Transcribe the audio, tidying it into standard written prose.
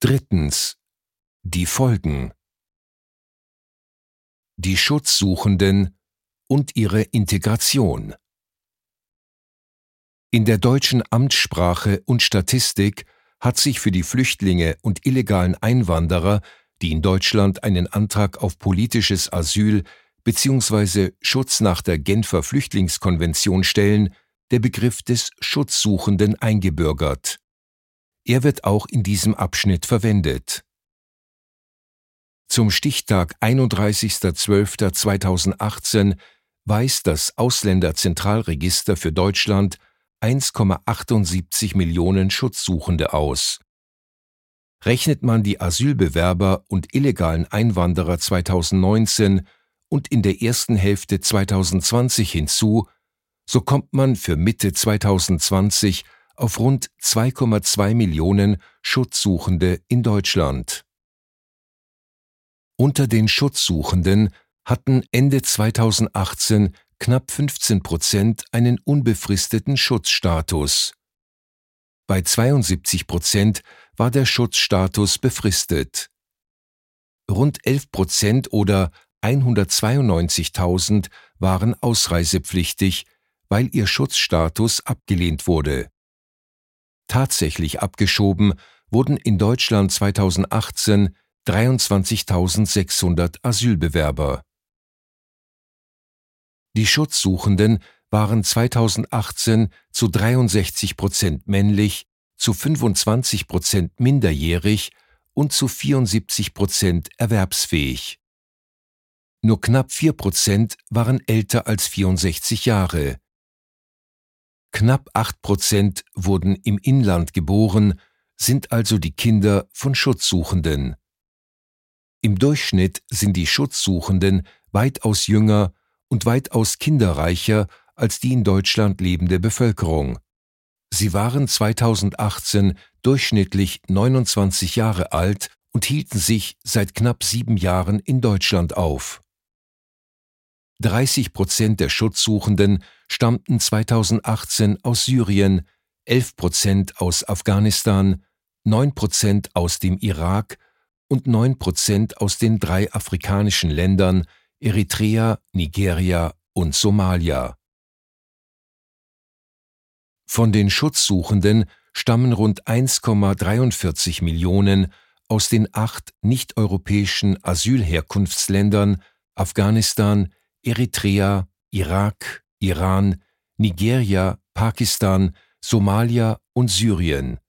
Drittens. Die Folgen. Die Schutzsuchenden und ihre Integration. In der deutschen Amtssprache und Statistik hat sich für die Flüchtlinge und illegalen Einwanderer, die in Deutschland einen Antrag auf politisches Asyl bzw. Schutz nach der Genfer Flüchtlingskonvention stellen, der Begriff des Schutzsuchenden eingebürgert. Er wird auch in diesem Abschnitt verwendet. Zum Stichtag 31.12.2018 weist das Ausländerzentralregister für Deutschland 1,78 Millionen Schutzsuchende aus. Rechnet man die Asylbewerber und illegalen Einwanderer 2019 und in der ersten Hälfte 2020 hinzu, so kommt man für Mitte 2020 auf rund 2,2 Millionen Schutzsuchende in Deutschland. Unter den Schutzsuchenden hatten Ende 2018 knapp 15% einen unbefristeten Schutzstatus. Bei 72% war der Schutzstatus befristet. Rund 11% oder 192.000 waren ausreisepflichtig, weil ihr Schutzstatus abgelehnt wurde. Tatsächlich abgeschoben wurden in Deutschland 2018 23.600 Asylbewerber. Die Schutzsuchenden waren 2018 zu 63% männlich, zu 25% minderjährig und zu 74% erwerbsfähig. Nur knapp 4% waren älter als 64 Jahre. Knapp 8% wurden im Inland geboren, sind also die Kinder von Schutzsuchenden. Im Durchschnitt sind die Schutzsuchenden weitaus jünger und weitaus kinderreicher als die in Deutschland lebende Bevölkerung. Sie waren 2018 durchschnittlich 29 Jahre alt und hielten sich seit knapp 7 Jahren in Deutschland auf. 30% der Schutzsuchenden stammten 2018 aus Syrien, 11% aus Afghanistan, 9% aus dem Irak und 9% aus den 3 afrikanischen Ländern Eritrea, Nigeria und Somalia. Von den Schutzsuchenden stammen rund 1,43 Millionen aus den 8 nicht-europäischen Asylherkunftsländern Afghanistan, Eritrea, Irak, Iran, Nigeria, Pakistan, Somalia und Syrien.